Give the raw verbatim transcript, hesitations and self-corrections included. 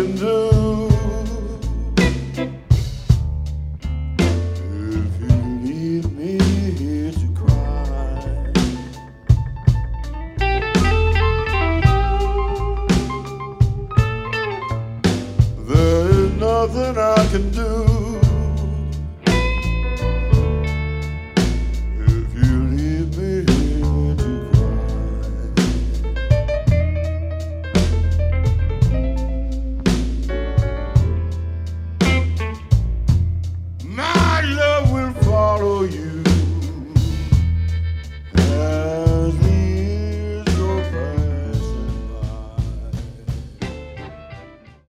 can do. If you leave me here to cry, there is nothing I can do.